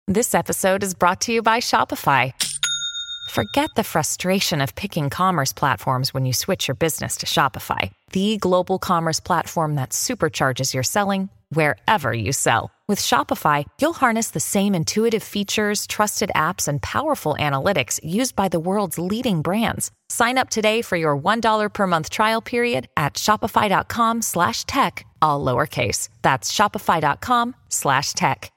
This episode is brought to you by Shopify. Forget the frustration of picking commerce platforms when you switch your business to Shopify, the global commerce platform that supercharges your selling wherever you sell. With Shopify, you'll harness the same intuitive features, trusted apps, and powerful analytics used by the world's leading brands. Sign up today for your $1 per month trial period at shopify.com/tech, all lowercase. That's shopify.com/tech.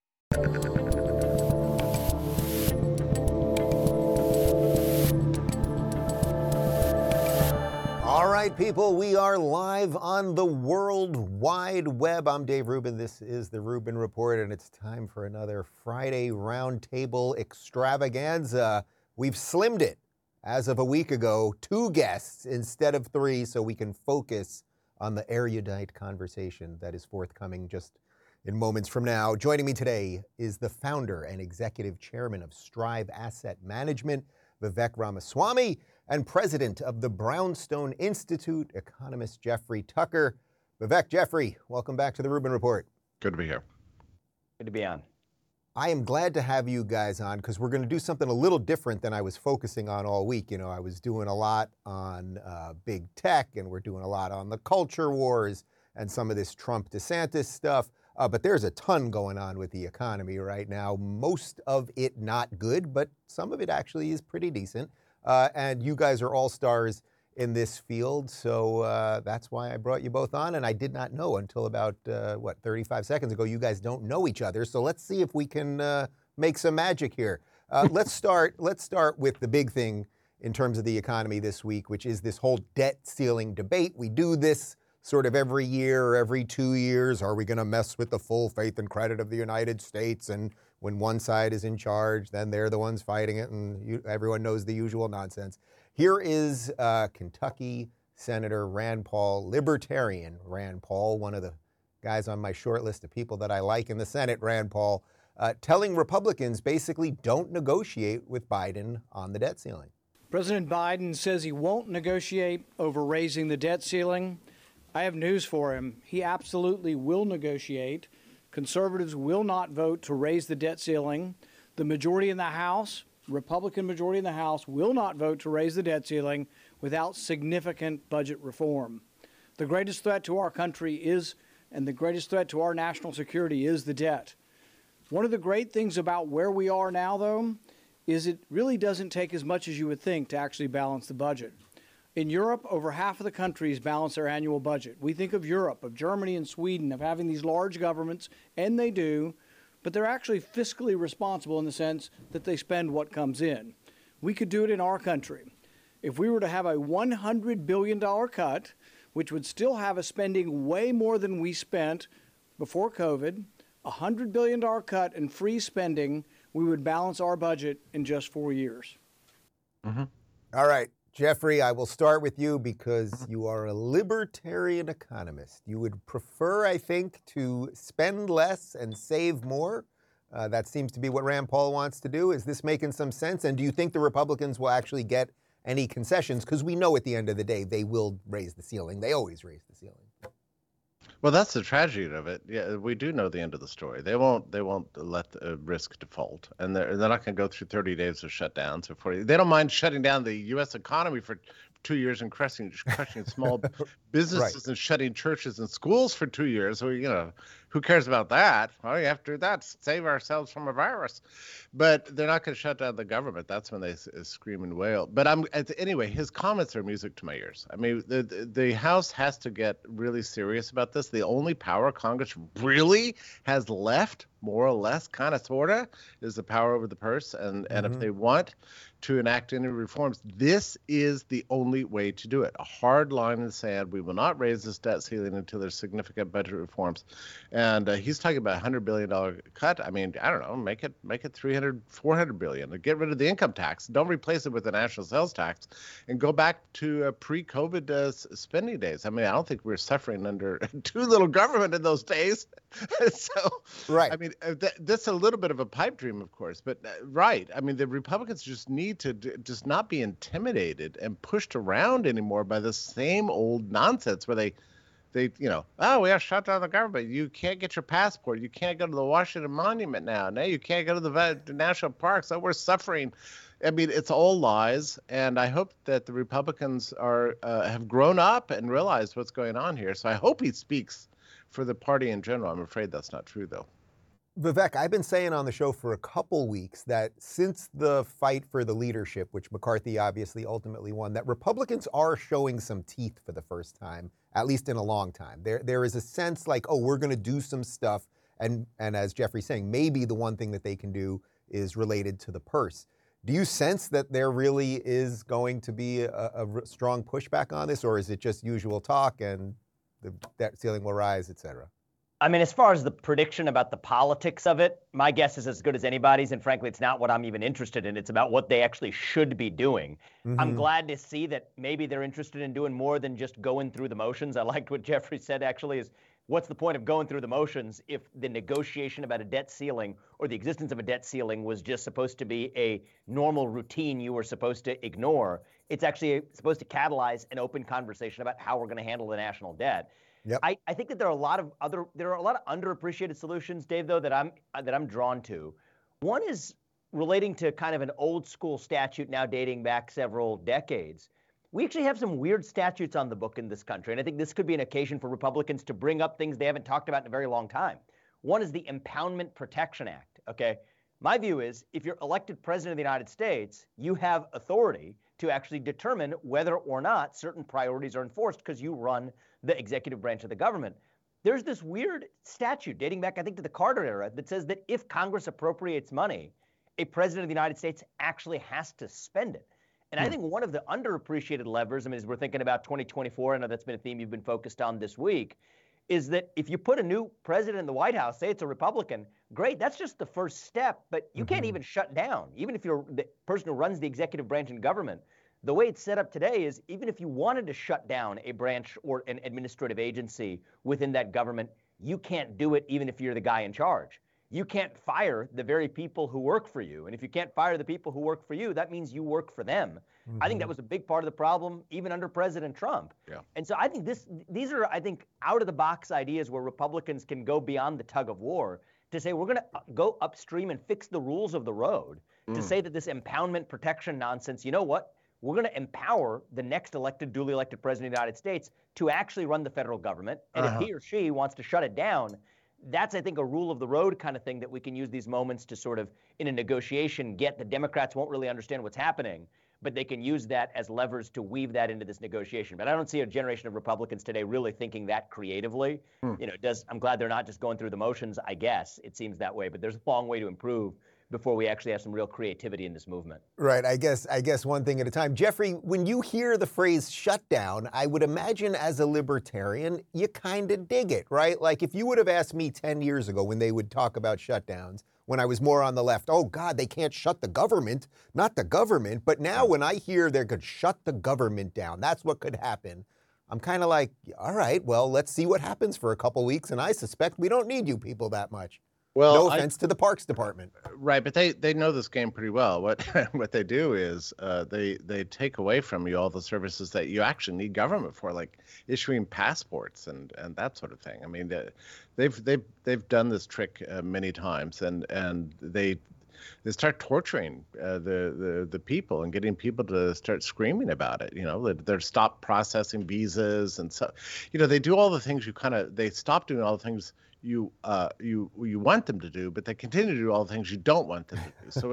All right, people, we are live on the World Wide Web. I'm Dave Rubin. This is the Rubin Report, and it's time for another Friday Roundtable extravaganza. We've slimmed it as of a week ago, 2 guests instead of 3, so we can focus on the erudite conversation that is forthcoming just in moments from now. Joining me today is the founder and executive chairman of Strive Asset Management, Vivek Ramaswamy, and president of the Brownstone Institute, economist Jeffrey Tucker. Vivek, Jeffrey, welcome back to the Rubin Report. Good to be here. Good to be on. I am glad to have you guys on because we're going to do something a little different than I was focusing on all week. You know, I was doing a lot on big tech, and we're doing a lot on the culture wars and some of this Trump-DeSantis stuff. But there's a ton going on with the economy right now. Most of it not good, but some of it actually is pretty decent. And you guys are all stars in this field, so that's why I brought you both on. And I did not know until about, 35 seconds ago, you guys don't know each other. So let's see if we can make some magic here. Let's start with the big thing in terms of the economy this week, which is this whole debt ceiling debate. We do this sort of every year or every 2 years. Are we going to mess with the full faith and credit of the United States? And when one side is in charge, then they're the ones fighting it, and everyone knows the usual nonsense. Here is Kentucky Senator Rand Paul, Libertarian Rand Paul, one of the guys on my short list of people that I like in the Senate, Rand Paul, telling Republicans basically don't negotiate with Biden on the debt ceiling. President Biden says he won't negotiate over raising the debt ceiling. I have news for him. He absolutely will negotiate. Conservatives will not vote to raise the debt ceiling. The majority in the House, Republican majority in the House, will not vote to raise the debt ceiling without significant budget reform. The greatest threat to our country is, and the greatest threat to our national security is the debt. One of the great things about where we are now, though, is it really doesn't take as much as you would think to actually balance the budget. In Europe, over half of the countries balance their annual budget. We think of Europe, of Germany and Sweden, of having these large governments, and they do, but they're actually fiscally responsible in the sense that they spend what comes in. We could do it in our country. If we were to have a $100 billion cut, which would still have us spending way more than we spent before COVID, a $100 billion cut and free spending, we would balance our budget in just 4 years. Mm-hmm. All right. Jeffrey, I will start with you because you are a libertarian economist. You would prefer, I think, to spend less and save more. That seems to be what Rand Paul wants to do. Is this making some sense? And do you think the Republicans will actually get any concessions? Because we know at the end of the day, they will raise the ceiling. They always raise the ceiling. Well, that's the tragedy of it. Yeah, we do know the end of the story. They won't let the risk default, and they're not going to go through 30 days of shutdowns or 40. They don't mind shutting down the U.S. economy for 2 years and crushing small businesses right. And shutting churches and schools for 2 years. So, who cares about that? Well, you have to do that, save ourselves from a virus. But they're not going to shut down the government. That's when they scream and wail. But anyway, his comments are music to my ears. I mean, the House has to get really serious about this. The only power Congress really has left, more or less, kind of, sort of, is the power over the purse. And if they want to enact any reforms, this is the only way to do it. A hard line in the sand. We will not raise this debt ceiling until there's significant budget reforms. And he's talking about a $100 billion cut. I mean, I don't know, make it 300, 400 billion. Get rid of the income tax. Don't replace it with a national sales tax, and go back to pre-COVID spending days. I mean, I don't think we were suffering under too little government in those days. So, right. I mean, that's a little bit of a pipe dream, of course, but right. I mean, the Republicans just need to just not be intimidated and pushed around anymore by the same old nonsense where they, oh, we have to shut down the government. You can't get your passport. You can't go to the Washington Monument now. Now you can't go to the national parks. So we're suffering. I mean, it's all lies, and I hope that the Republicans have grown up and realized what's going on here. So I hope he speaks for the party in general. I'm afraid that's not true, though. Vivek, I've been saying on the show for a couple weeks that since the fight for the leadership, which McCarthy obviously ultimately won, that Republicans are showing some teeth for the first time, at least in a long time. There is a sense like, oh, we're going to do some stuff. And as Jeffrey's saying, maybe the one thing that they can do is related to the purse. Do you sense that there really is going to be a strong pushback on this, or is it just usual talk and the debt ceiling will rise, et cetera? I mean, as far as the prediction about the politics of it, my guess is as good as anybody's. And frankly, it's not what I'm even interested in. It's about what they actually should be doing. Mm-hmm. I'm glad to see that maybe they're interested in doing more than just going through the motions. I liked what Jeffrey said, actually, is what's the point of going through the motions if the negotiation about a debt ceiling or the existence of a debt ceiling was just supposed to be a normal routine you were supposed to ignore? It's actually supposed to catalyze an open conversation about how we're going to handle the national debt. Yep. I think that there are a lot of underappreciated solutions, Dave, though, that I'm drawn to. One is relating to kind of an old school statute now dating back several decades. We actually have some weird statutes on the book in this country, and I think this could be an occasion for Republicans to bring up things they haven't talked about in a very long time. One is the Impoundment Protection Act, okay? My view is if you're elected president of the United States, you have authority to actually determine whether or not certain priorities are enforced because you run the executive branch of the government. There's this weird statute dating back, I think, to the Carter era that says that if Congress appropriates money, a president of the United States actually has to spend it. And I think one of the underappreciated levers, I mean, as we're thinking about 2024, I know that's been a theme you've been focused on this week, is that if you put a new president in the White House, say it's a Republican, great, that's just the first step, but you can't even shut down. Even if you're the person who runs the executive branch in government, the way it's set up today is even if you wanted to shut down a branch or an administrative agency within that government, you can't do it even if you're the guy in charge. You can't fire the very people who work for you. And if you can't fire the people who work for you, that means you work for them. I think that was a big part of the problem, even under President Trump. Yeah. And so I think these are, I think, out-of-the-box ideas where Republicans can go beyond the tug of war to say we're going to go upstream and fix the rules of the road, to say that this impoundment protection nonsense, you know what? We're going to empower the next duly elected president of the United States to actually run the federal government. And if he or she wants to shut it down, that's, I think, a rule of the road kind of thing that we can use these moments to sort of, in a negotiation, get. The Democrats won't really understand what's happening, but they can use that as levers to weave that into this negotiation. But I don't see a generation of Republicans today really thinking that creatively. I'm glad they're not just going through the motions, I guess. It seems that way, but there's a long way to improve before we actually have some real creativity in this movement. Right. I guess one thing at a time. Jeffrey, when you hear the phrase shutdown, I would imagine as a libertarian, you kind of dig it, right? Like if you would have asked me 10 years ago when they would talk about shutdowns, when I was more on the left, oh God, they can't shut the government, not the government. But now when I hear they could shut the government down, that's what could happen. I'm kind of like, all right, well, let's see what happens for a couple weeks. And I suspect we don't need you people that much. Well, no offense to the Parks Department. Right, but they know this game pretty well. What they do is they take away from you all the services that you actually need government for, like issuing passports and that sort of thing. I mean, they've done this trick many times, and they start torturing the people and getting people to start screaming about it. They're stop processing visas, and so they do all the things they stop doing all the things you want them to do, but they continue to do all the things you don't want them to do. So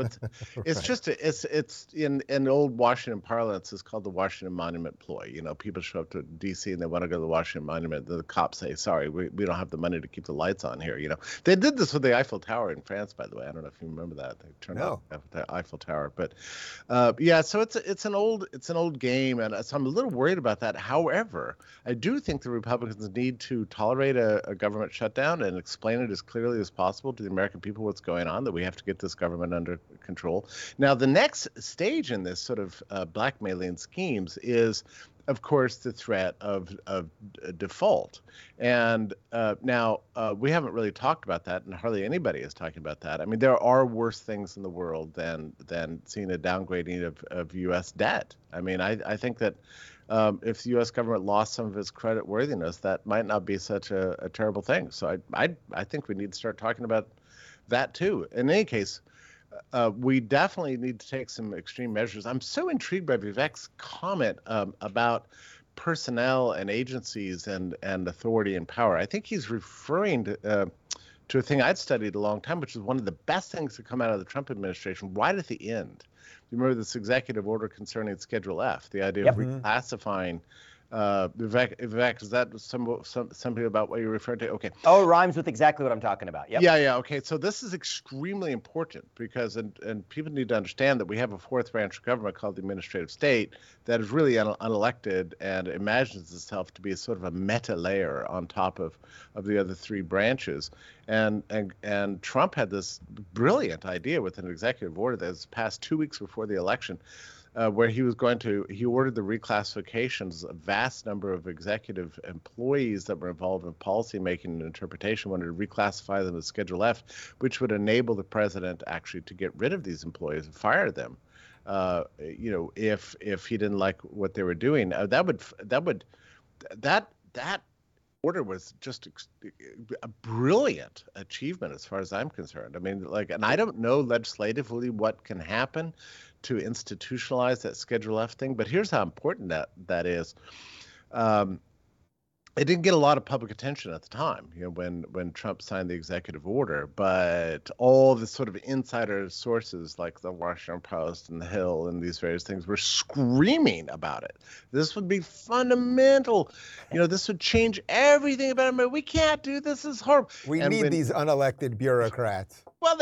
it's in old Washington parlance, it's called the Washington Monument ploy. People show up to D.C. and they want to go to the Washington Monument. The cops say, "Sorry, we don't have the money to keep the lights on here." They did this with the Eiffel Tower in France, by the way. I don't know if you remember that. They turned off the Eiffel Tower, but so it's an old game, and so I'm a little worried about that. However, I do think the Republicans need to tolerate a government shutdown and explain it as clearly as possible to the American people what's going on, that we have to get this government under control. Now, the next stage in this sort of blackmailing schemes is, of course, the threat of default. And now we haven't really talked about that, and hardly anybody is talking about that. I mean, there are worse things in the world than seeing a downgrading of U.S. debt. I mean, I think that if the U.S. government lost some of its credit worthiness, that might not be such a terrible thing. So I think we need to start talking about that too. In any case, we definitely need to take some extreme measures. I'm so intrigued by Vivek's comment about personnel and agencies and authority and power. I think he's referring to a thing I'd studied a long time, which is one of the best things to come out of the Trump administration right at the end. You remember this executive order concerning Schedule F, the idea of reclassifying. Vivek, is that something about what you're referring to? Okay. Oh, it rhymes with exactly what I'm talking about. Yep. Yeah. Okay. So this is extremely important because, and people need to understand that we have a fourth branch of government called the administrative state that is really unelected and imagines itself to be a sort of a meta layer on top of the other three branches. And Trump had this brilliant idea with an executive order that was passed 2 weeks before the election. Where he ordered the reclassifications. A vast number of executive employees that were involved in policymaking and interpretation wanted to reclassify them as Schedule F, which would enable the president actually to get rid of these employees and fire them. If he didn't like what they were doing, that order was just a brilliant achievement as far as I'm concerned. I mean, and I don't know legislatively what can happen to institutionalize that Schedule F thing, but here's how important that is. It didn't get a lot of public attention at the time, when Trump signed the executive order, but all the sort of insider sources like the Washington Post and the Hill and these various things were screaming about it. This would be fundamental. This would change everything about America. We can't do this. This is horrible. We need these unelected bureaucrats. Well,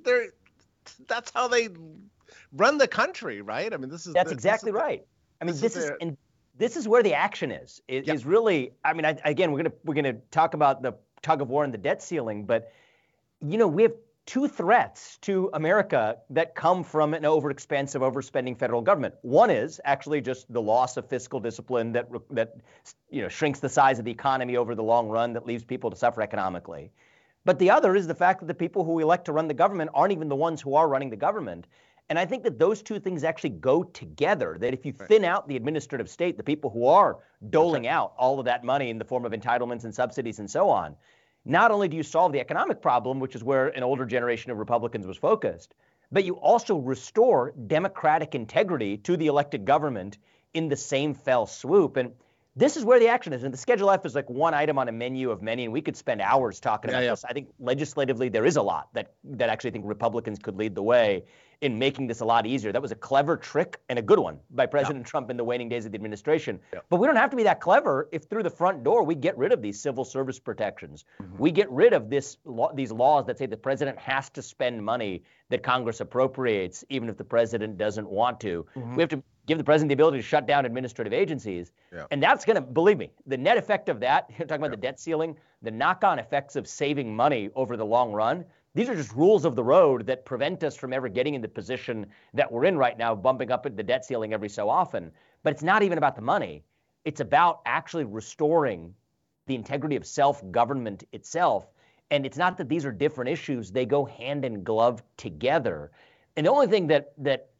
that's how they run the country, right? I mean, that's exactly right. I mean, this is where the action is. Is really. I mean, again, we're gonna talk about the tug of war and the debt ceiling, but we have two threats to America that come from an overexpansive, overspending federal government. One is actually just the loss of fiscal discipline that shrinks the size of the economy over the long run, that leaves people to suffer economically. But the other is the fact that the people who we elect to run the government aren't even the ones who are running the government. And I think that those two things actually go together, that if you thin out the administrative state, the people who are doling out all of that money in the form of entitlements and subsidies and so on, not only do you solve the economic problem, which is where an older generation of Republicans was focused, but you also restore democratic integrity to the elected government in the same fell swoop. And this is where the action is. And the Schedule F is like one item on a menu of many, and we could spend hours talking about this. I think legislatively there is a lot that actually think Republicans could lead the way in making this a lot easier. That was a clever trick and a good one by President Trump in the waning days of the administration. But we don't have to be that clever if through the front door we get rid of these civil service protections. We get rid of these laws that say the president has to spend money that Congress appropriates even if the president doesn't want to. We have to give the president the ability to shut down administrative agencies. And that's going to, believe me, the net effect of that, you're talking about the debt ceiling, the knock-on effects of saving money over the long run, these are just rules of the road that prevent us from ever getting in the position that we're in right now, bumping up at the debt ceiling every so often. But it's not even about the money. It's about actually restoring the integrity of self-government itself. And it's not that these are different issues. They go hand in glove together. And the only thing that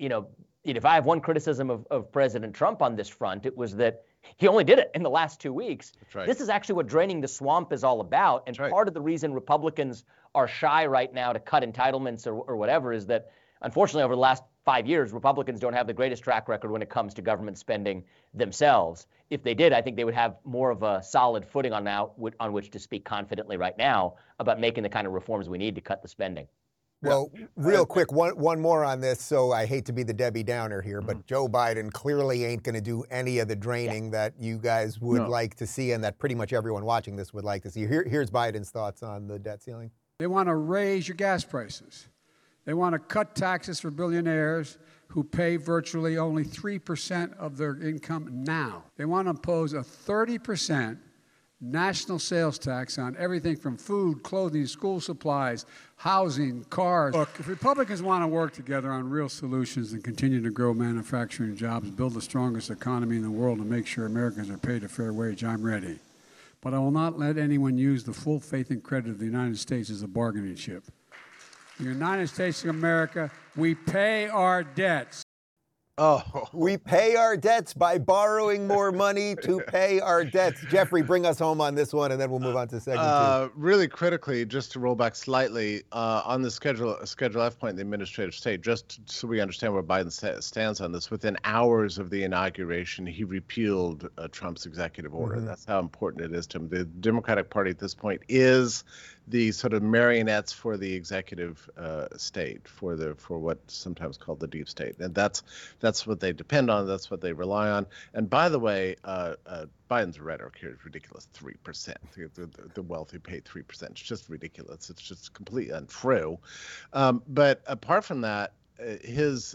if I have one criticism of President Trump on this front, it was that he only did it in the last 2 weeks. That's right. This is actually what draining the swamp is all about. And part of the reason Republicans are shy right now to cut entitlements or whatever is that, unfortunately, over the last 5 years, Republicans don't have the greatest track record when it comes to government spending themselves. If they did, I think they would have more of a solid footing on which to speak confidently right now about making the kind of reforms we need to cut the spending. Well, real quick, one more on this. So I hate to be the Debbie Downer here, but Joe Biden clearly ain't going to do any of the draining that you guys would like to see and that pretty much everyone watching this would like to see. Here's Biden's thoughts on the debt ceiling. They want to raise your gas prices. They want to cut taxes for billionaires who pay virtually only 3% of their income now. They want to impose a 30% national sales tax on everything from food, clothing, school supplies, housing, cars. Look, if Republicans want to work together on real solutions and continue to grow manufacturing jobs, build the strongest economy in the world, and make sure Americans are paid a fair wage, I'm ready. But I will not let anyone use the full faith and credit of the United States as a bargaining chip. The United States of America, we pay our debts. Oh, We pay our debts by borrowing more money to pay our debts. Jeffrey, bring us home on this one, and then we'll move on to segment 2. Really critically, just to roll back slightly on the Schedule F point, the administrative state, just so we understand where Biden stands on this, within hours of the inauguration, he repealed Trump's executive order. That's how important it is to him. The Democratic Party at this point is the sort of marionettes for the executive state, for what's sometimes called the deep state, and that's what they depend on. That's what they rely on. And by the way, Biden's rhetoric here is ridiculous. 3%. The wealthy pay 3%. It's just ridiculous. It's just completely untrue. But apart from that, his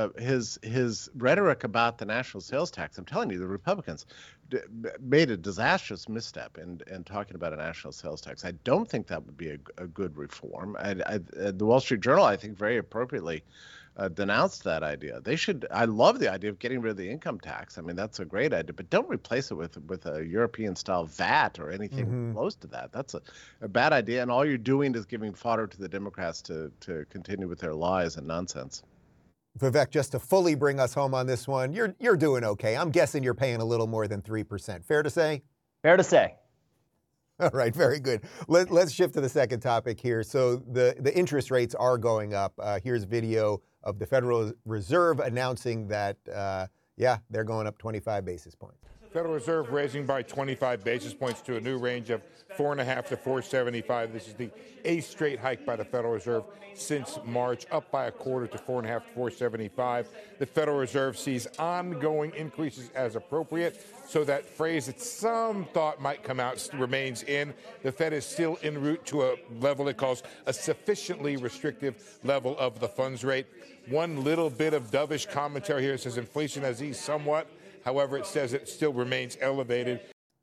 rhetoric about the national sales tax, I'm telling you, the Republicans made a disastrous misstep in talking about a national sales tax. I don't think that would be a good reform. The Wall Street Journal, I think, very appropriately denounced that idea. I love the idea of getting rid of the income tax. I mean, that's a great idea, but don't replace it with a European-style VAT or anything close to that. That's a bad idea, and all you're doing is giving fodder to the Democrats to continue with their lies and nonsense. Vivek, just to fully bring us home on this one, you're doing okay. I'm guessing you're paying a little more than 3%. Fair to say? Fair to say. All right, very good. Let's shift to the second topic here. So the interest rates are going up. Here's video of the Federal Reserve announcing that, they're going up 25 basis points. Federal Reserve raising by 25 basis points to a new range of 4.5 to 4.75. This is the 8th straight hike by the Federal Reserve since March, up by a quarter to 4.5 to 4.75. The Federal Reserve sees ongoing increases as appropriate. So that phrase that some thought might come out remains in. The Fed is still en route to a level it calls a sufficiently restrictive level of the funds rate. One little bit of dovish commentary here says inflation has eased somewhat. However, it says it still remains elevated.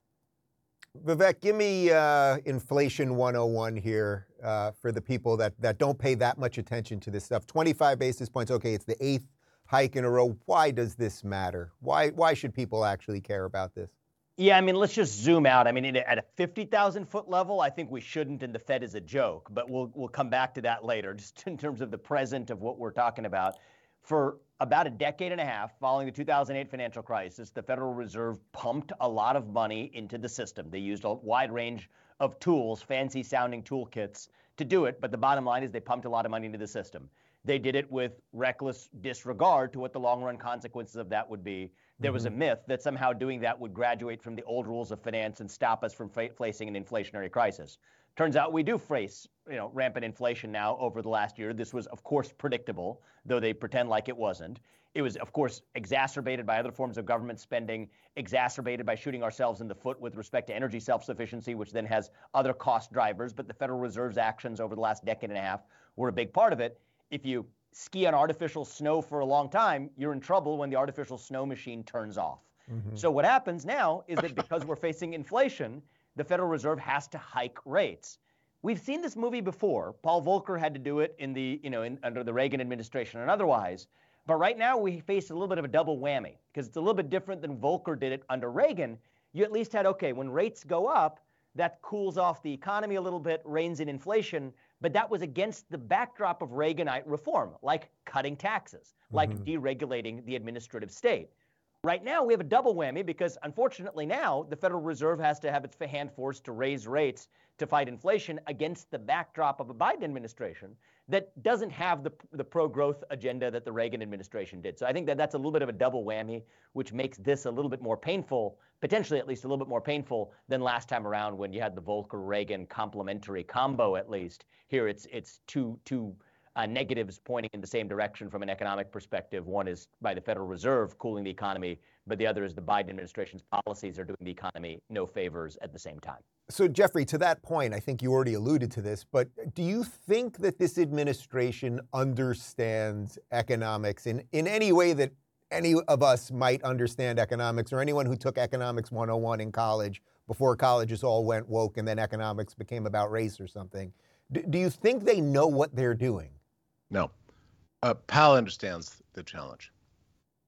Vivek, give me inflation 101 here for the people that don't pay that much attention to this stuff. 25 basis points, okay, it's the 8th hike in a row. Why does this matter? Why should people actually care about this? Yeah, I mean, let's just zoom out. I mean, at a 50,000-foot level, I think we shouldn't, and the Fed is a joke. But we'll come back to that later, just in terms of the present of what we're talking about. For about a decade and a half following the 2008 financial crisis, the Federal Reserve pumped a lot of money into the system. They used a wide range of tools, fancy-sounding toolkits, to do it. But the bottom line is they pumped a lot of money into the system. They did it with reckless disregard to what the long-run consequences of that would be. There was a myth that somehow doing that would graduate from the old rules of finance and stop us from facing an inflationary crisis. Turns out we do face, rampant inflation now over the last year. This was, of course, predictable, though they pretend like it wasn't. It was, of course, exacerbated by other forms of government spending, exacerbated by shooting ourselves in the foot with respect to energy self-sufficiency, which then has other cost drivers. But the Federal Reserve's actions over the last decade and a half were a big part of it. If you ski on artificial snow for a long time, you're in trouble when the artificial snow machine turns off. So what happens now is that because we're facing inflation, the Federal Reserve has to hike rates. We've seen this movie before. Paul Volcker had to do it under the Reagan administration and otherwise. But right now we face a little bit of a double whammy because it's a little bit different than Volcker did it under Reagan. You at least had, when rates go up, that cools off the economy a little bit, reins in inflation. But that was against the backdrop of Reaganite reform, like cutting taxes, like deregulating the administrative state. Right now, we have a double whammy because, unfortunately, now the Federal Reserve has to have its hand forced to raise rates to fight inflation against the backdrop of a Biden administration that doesn't have the pro-growth agenda that the Reagan administration did. So I think that's a little bit of a double whammy, which makes this a little bit more painful, potentially at least a little bit more painful than last time around when you had the Volcker-Reagan complementary combo, at least. Here it's two negatives pointing in the same direction from an economic perspective. One is by the Federal Reserve cooling the economy, but the other is the Biden administration's policies are doing the economy no favors at the same time. So, Jeffrey, to that point, I think you already alluded to this, but do you think that this administration understands economics in any way that any of us might understand economics, or anyone who took Economics 101 in college before colleges all went woke and then economics became about race or something? Do you think they know what they're doing? No. Powell understands the challenge.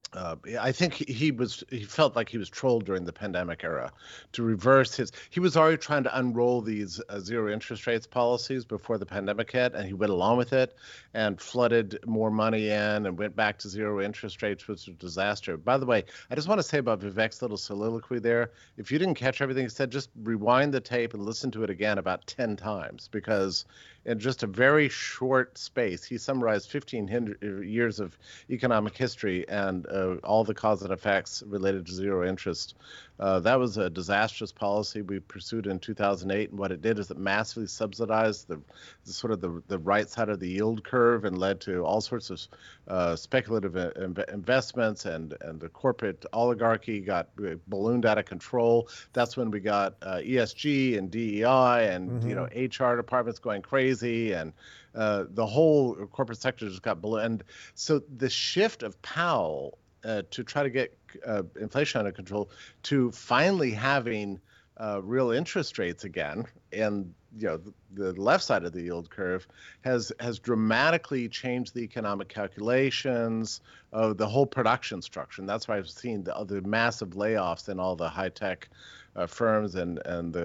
I think he felt like he was trolled during the pandemic era to reverse he was already trying to unroll these zero interest rates policies before the pandemic hit, and he went along with it and flooded more money in and went back to zero interest rates, which was a disaster. By the way, I just want to say about Vivek's little soliloquy there, if you didn't catch everything he said, just rewind the tape and listen to it again about 10 times, because in just a very short space, he summarized 15 years of economic history and all the cause and effects related to zero interest. That was a disastrous policy we pursued in 2008, and what it did is it massively subsidized the right side of the yield curve and led to all sorts of speculative investments, and the corporate oligarchy got ballooned out of control. That's when we got ESG and DEI and HR departments going crazy, and the whole corporate sector just got ballooned. And so the shift of Powell to try to get inflation under control to finally having real interest rates again, and the left side of the yield curve has dramatically changed the economic calculations of the whole production structure, and that's why I've seen the massive layoffs in all the high tech firms and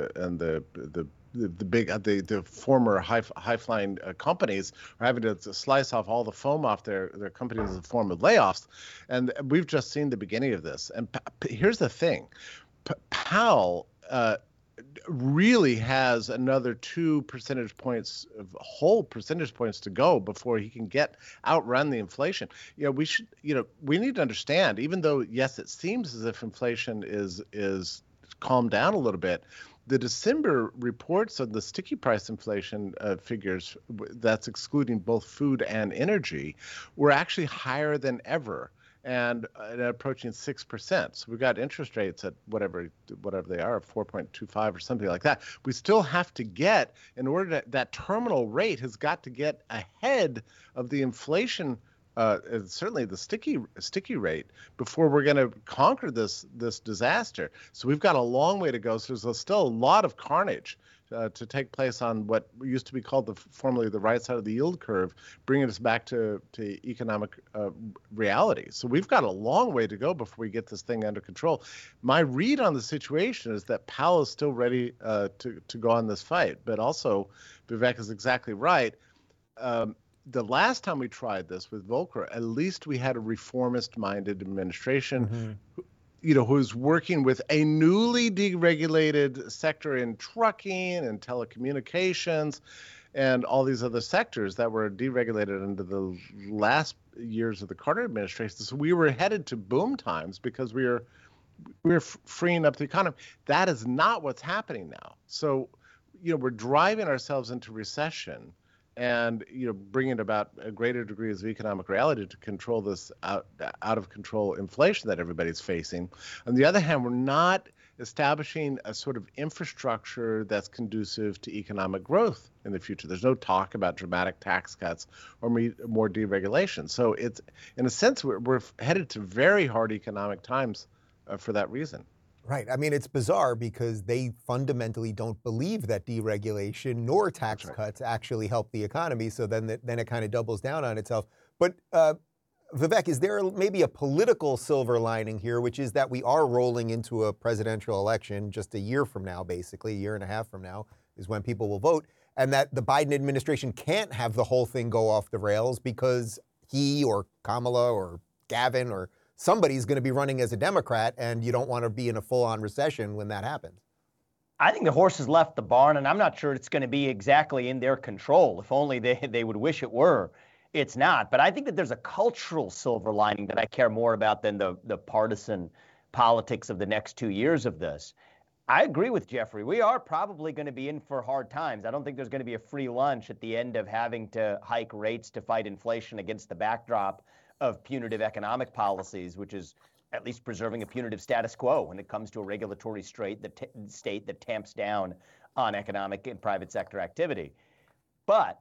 the former high flying companies are having to slice off all the foam off their companies in the form of layoffs, and we've just seen the beginning of this. And here's the thing, Powell really has another 2 percentage points, whole percentage points to go before he can outrun the inflation. We need to understand, even though yes, it seems as if inflation is calmed down a little bit, the December reports of the sticky price inflation figures, that's excluding both food and energy, were actually higher than ever and approaching 6%. So we've got interest rates at whatever they are, 4.25 or something like that. We still have to get, in order to, that terminal rate has got to get ahead of the inflation, certainly the sticky rate, before we're going to conquer this disaster. So we've got a long way to go. So there's still a lot of carnage to take place on what used to be called formerly the right side of the yield curve, bringing us back to economic reality. So we've got a long way to go before we get this thing under control. My read on the situation is that Powell is still ready to go on this fight, but also Vivek is exactly right. The last time we tried this with Volcker, at least we had a reformist-minded administration, who's working with a newly deregulated sector in trucking and telecommunications and all these other sectors that were deregulated under the last years of the Carter administration. So we were headed to boom times because we were freeing up the economy. That is not what's happening now. So, we're driving ourselves into recession and bringing about a greater degrees of economic reality to control this out of control inflation that everybody's facing. On the other hand, we're not establishing a sort of infrastructure that's conducive to economic growth in the future. There's no talk about dramatic tax cuts or more deregulation. So it's, in a sense, we're headed to very hard economic times for that reason. Right. I mean, it's bizarre because they fundamentally don't believe that deregulation nor tax cuts actually help the economy. So then it kind of doubles down on itself. But Vivek, is there maybe a political silver lining here, which is that we are rolling into a presidential election just a year from now, basically, a year and a half from now is when people will vote, and that the Biden administration can't have the whole thing go off the rails because he or Kamala or Gavin or somebody's going to be running as a Democrat, and you don't want to be in a full-on recession when that happens. I think the horse has left the barn, and I'm not sure it's going to be exactly in their control. If only they would wish it were. It's not. But I think that there's a cultural silver lining that I care more about than the partisan politics of the next 2 years of this. I agree with Jeffrey. We are probably going to be in for hard times. I don't think there's going to be a free lunch at the end of having to hike rates to fight inflation against the backdrop of punitive economic policies, which is at least preserving a punitive status quo when it comes to a regulatory state that tamps down on economic and private sector activity. But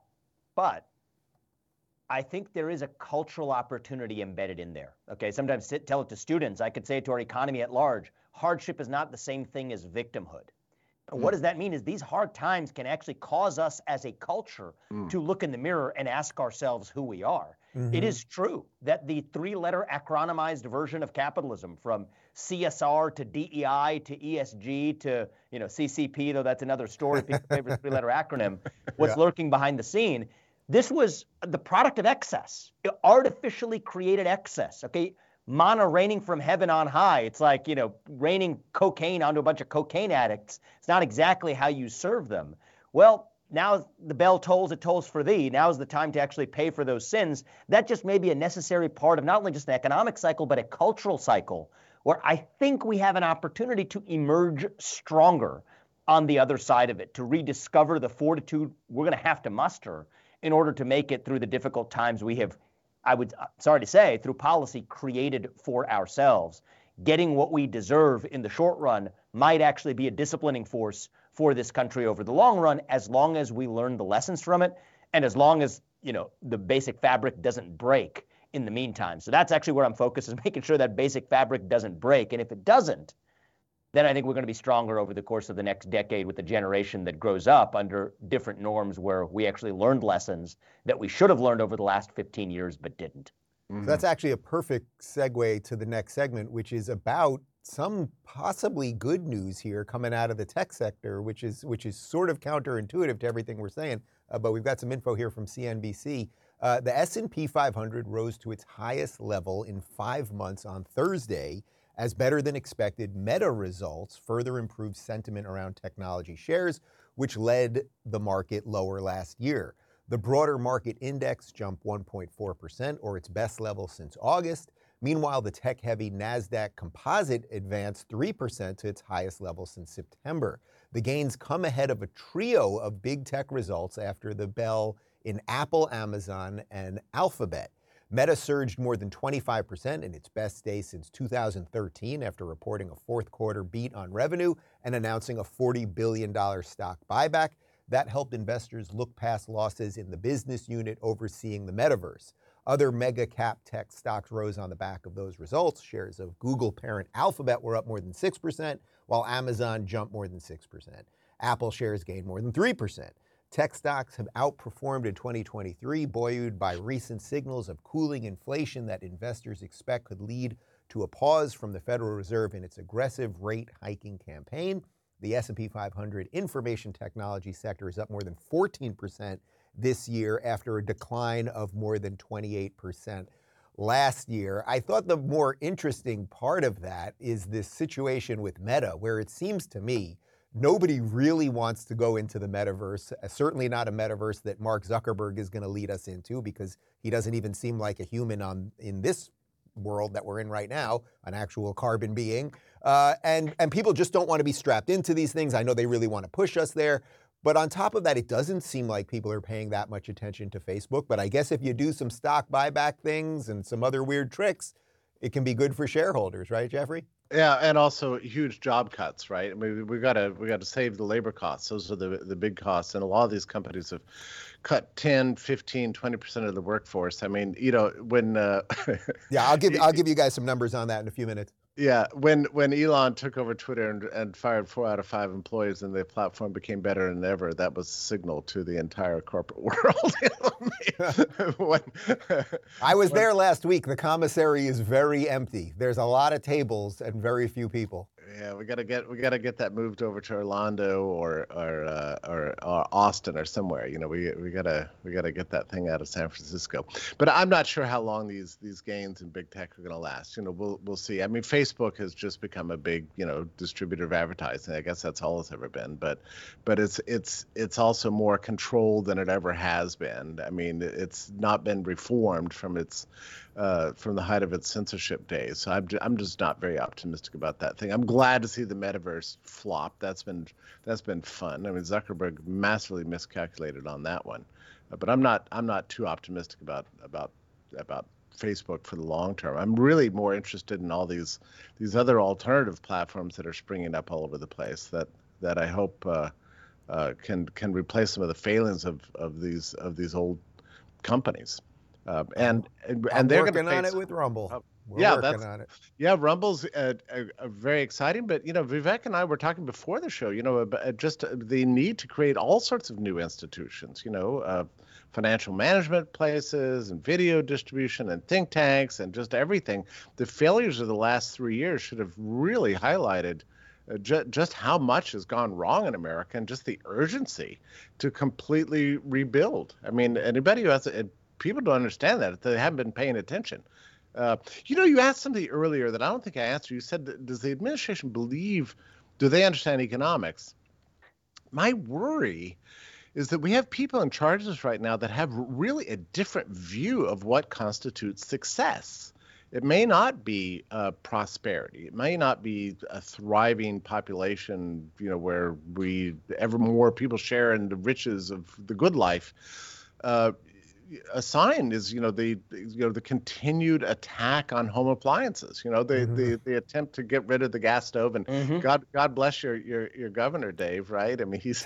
I think there is a cultural opportunity embedded in there. Okay, sometimes tell it to students. I could say it to our economy at large. Hardship is not the same thing as victimhood. And what does that mean is these hard times can actually cause us as a culture to look in the mirror and ask ourselves who we are. It is true that the 3-letter acronymized version of capitalism, from CSR to DEI to ESG to CCP, though that's another story, people's favorite 3-letter acronym, what's lurking behind the scene. This was the product of excess, artificially created excess, okay? Manna raining from heaven on high. It's like, raining cocaine onto a bunch of cocaine addicts. It's not exactly how you serve them. Well, now the bell tolls, it tolls for thee. Now's the time to actually pay for those sins. That just may be a necessary part of not only just an economic cycle, but a cultural cycle, where I think we have an opportunity to emerge stronger on the other side of it, to rediscover the fortitude we're going to have to muster in order to make it through the difficult times we have, sorry to say, through policy created for ourselves. Getting what we deserve in the short run might actually be a disciplining force for this country over the long run, as long as we learn the lessons from it, and as long as the basic fabric doesn't break in the meantime. So that's actually where I'm focused, is making sure that basic fabric doesn't break. And if it doesn't, then I think we're going to be stronger over the course of the next decade with a generation that grows up under different norms, where we actually learned lessons that we should have learned over the last 15 years but didn't. So that's actually a perfect segue to the next segment, which is about some possibly good news here coming out of the tech sector, which is sort of counterintuitive to everything we're saying. But we've got some info here from CNBC. The S&P 500 rose to its highest level in 5 months on Thursday, as better than expected Meta results further improved sentiment around technology shares, which led the market lower last year. The broader market index jumped 1.4%, or its best level since August. Meanwhile, the tech-heavy NASDAQ Composite advanced 3% to its highest level since September. The gains come ahead of a trio of big tech results after the bell in Apple, Amazon, and Alphabet. Meta surged more than 25% in its best day since 2013 after reporting a fourth quarter beat on revenue and announcing a $40 billion stock buyback. That helped investors look past losses in the business unit overseeing the metaverse. Other mega cap tech stocks rose on the back of those results. Shares of Google parent Alphabet were up more than 6%, while Amazon jumped more than 6%. Apple shares gained more than 3%. Tech stocks have outperformed in 2023, buoyed by recent signals of cooling inflation that investors expect could lead to a pause from the Federal Reserve in its aggressive rate hiking campaign. The S&P 500 information technology sector is up more than 14% this year after a decline of more than 28% last year. I thought the more interesting part of that is this situation with Meta, where it seems to me nobody really wants to go into the metaverse, certainly not a metaverse that Mark Zuckerberg is going to lead us into, because he doesn't even seem like a human in this world that we're in right now, an actual carbon being. And people just don't want to be strapped into these things. I know they really want to push us there. But on top of that, it doesn't seem like people are paying that much attention to Facebook. But I guess if you do some stock buyback things and some other weird tricks, it can be good for shareholders, right, Jeffrey? Yeah, and also huge job cuts, right? I mean, we got to save the labor costs. Those are the big costs, and a lot of these companies have cut 10, 15, 20% of the workforce. I mean, when yeah, I'll give you guys some numbers on that in a few minutes. Yeah, when Elon took over Twitter and fired 4 out of 5 employees and the platform became better than ever, that was a signal to the entire corporate world. I was there last week. The commissary is very empty. There's a lot of tables and very few people. Yeah, we gotta get that moved over to Orlando or Austin or somewhere. We gotta get that thing out of San Francisco. But I'm not sure how long these gains in big tech are gonna last. We'll see. I mean, Facebook has just become a big distributor of advertising. I guess that's all it's ever been. But it's also more controlled than it ever has been. I mean, it's not been reformed from the height of its censorship days. So I'm just not very optimistic about that thing. I'm glad to see the metaverse flop. That's been fun. I mean, Zuckerberg massively miscalculated on that one, but I'm not too optimistic about Facebook for the long term. I'm really more interested in all these other alternative platforms that are springing up all over the place that I hope can replace some of the failings of these old companies. And I'm they're working going to on it with Rumble. We're working on it. Yeah, Rumble's very exciting. But, Vivek and I were talking before the show, about just the need to create all sorts of new institutions, financial management places and video distribution and think tanks and just everything. The failures of the last 3 years should have really highlighted just how much has gone wrong in America and just the urgency to completely rebuild. I mean, anybody who has people don't understand that. They haven't been paying attention. You asked something earlier that I don't think I answered. You said, does the administration do they understand economics? My worry is that we have people in charge of this right now that have really a different view of what constitutes success. It may not be prosperity. It may not be a thriving population, where ever more people share in the riches of the good life. A sign is, the continued attack on home appliances. The attempt to get rid of the gas stove, and God bless your governor, Dave. Right? I mean, he's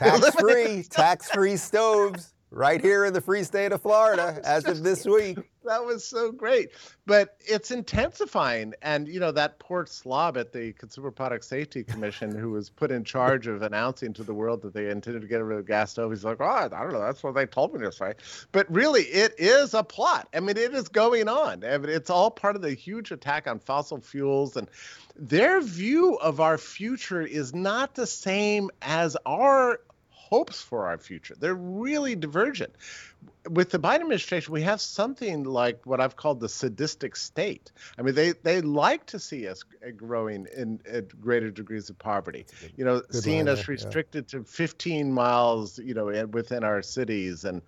tax-free stoves right here in the free state of Florida as of this week. That was so great, but it's intensifying. And that poor slob at the Consumer Product Safety Commission, who was put in charge of announcing to the world that they intended to get rid of the gas stove, he's like, oh, I don't know, that's what they told me to say. But really, it is a plot. I mean, it is going on. I mean, it's all part of the huge attack on fossil fuels, and their view of our future is not the same as our hopes for our future. They're really divergent. With the Biden administration, we have something like what I've called the sadistic state. I mean, they like to see us growing at greater degrees of poverty. Seeing us restricted to 15 miles, within our cities, and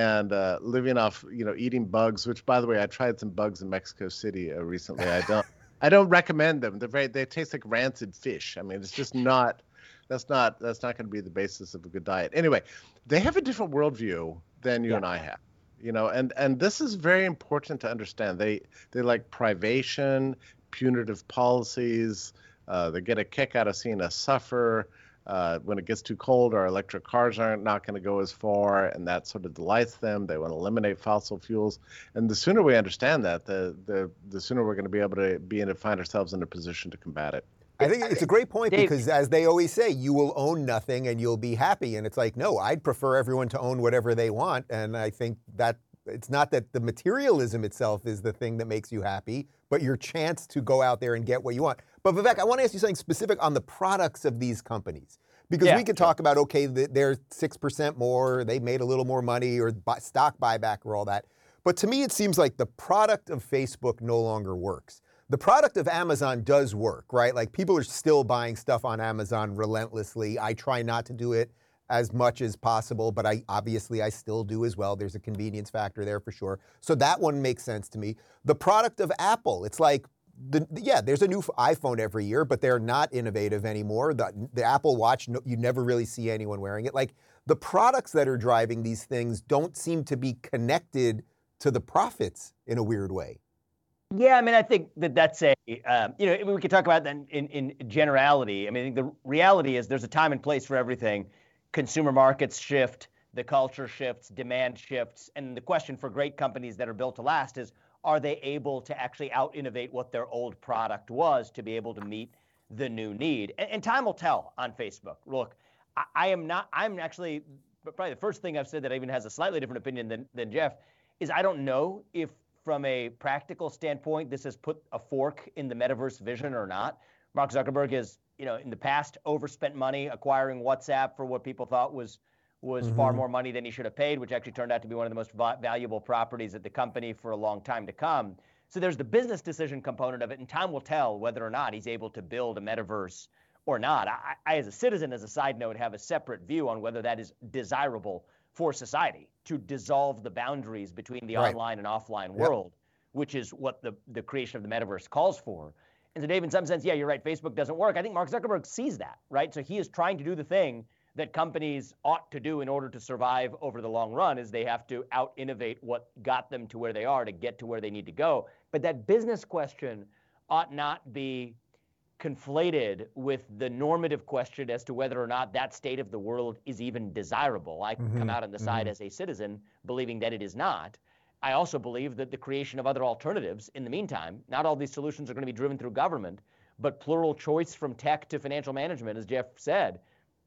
living off, eating bugs. Which, by the way, I tried some bugs in Mexico City recently. I don't recommend them. They taste like rancid fish. I mean, it's just not. That's not going to be the basis of a good diet. Anyway, they have a different worldview than you and I have, and this is very important to understand. They like privation, punitive policies. They get a kick out of seeing us suffer. When it gets too cold, our electric cars not going to go as far, and that sort of delights them. They want to eliminate fossil fuels, and the sooner we understand that, the sooner we're going to be able to find ourselves in a position to combat it. I think it's a great point, Dave, because as they always say, you will own nothing and you'll be happy. And it's like, no, I'd prefer everyone to own whatever they want. And I think that it's not that the materialism itself is the thing that makes you happy, but your chance to go out there and get what you want. But Vivek, I want to ask you something specific on the products of these companies. Because we could talk about, okay, they're 6% more, they made a little more money, or stock buyback or all that. But to me, it seems like the product of Facebook no longer works. The product of Amazon does work, right? Like, people are still buying stuff on Amazon relentlessly. I try not to do it as much as possible, but I still do as well. There's a convenience factor there for sure. So that one makes sense to me. The product of Apple, it's like, there's a new iPhone every year, but they're not innovative anymore. The Apple Watch, you never really see anyone wearing it. Like, the products that are driving these things don't seem to be connected to the profits in a weird way. Yeah, I mean, I think that's we could talk about that in generality. I mean, I think the reality is there's a time and place for everything. Consumer markets shift, the culture shifts, demand shifts. And the question for great companies that are built to last is, are they able to actually out-innovate what their old product was to be able to meet the new need? And time will tell on Facebook. Look, I'm actually, probably the first thing I've said that even has a slightly different opinion than Jeff is I don't know if, from a practical standpoint, this has put a fork in the metaverse vision or not. Mark Zuckerberg has, in the past, overspent money acquiring WhatsApp for what people thought was far more money than he should have paid, which actually turned out to be one of the most valuable properties at the company for a long time to come. So there's the business decision component of it, and time will tell whether or not he's able to build a metaverse or not. I as a citizen, as a side note, have a separate view on whether that is desirable for society, to dissolve the boundaries between the online and offline world, which is what the creation of the metaverse calls for. And so, Dave, in some sense, you're right, Facebook doesn't work. I think Mark Zuckerberg sees that, right? So he is trying to do the thing that companies ought to do in order to survive over the long run, is they have to out-innovate what got them to where they are to get to where they need to go. But that business question ought not be conflated with the normative question as to whether or not that state of the world is even desirable. I come out on the side as a citizen believing that it is not. I also believe that the creation of other alternatives in the meantime, not all these solutions are going to be driven through government, but plural choice from tech to financial management, as Jeff said.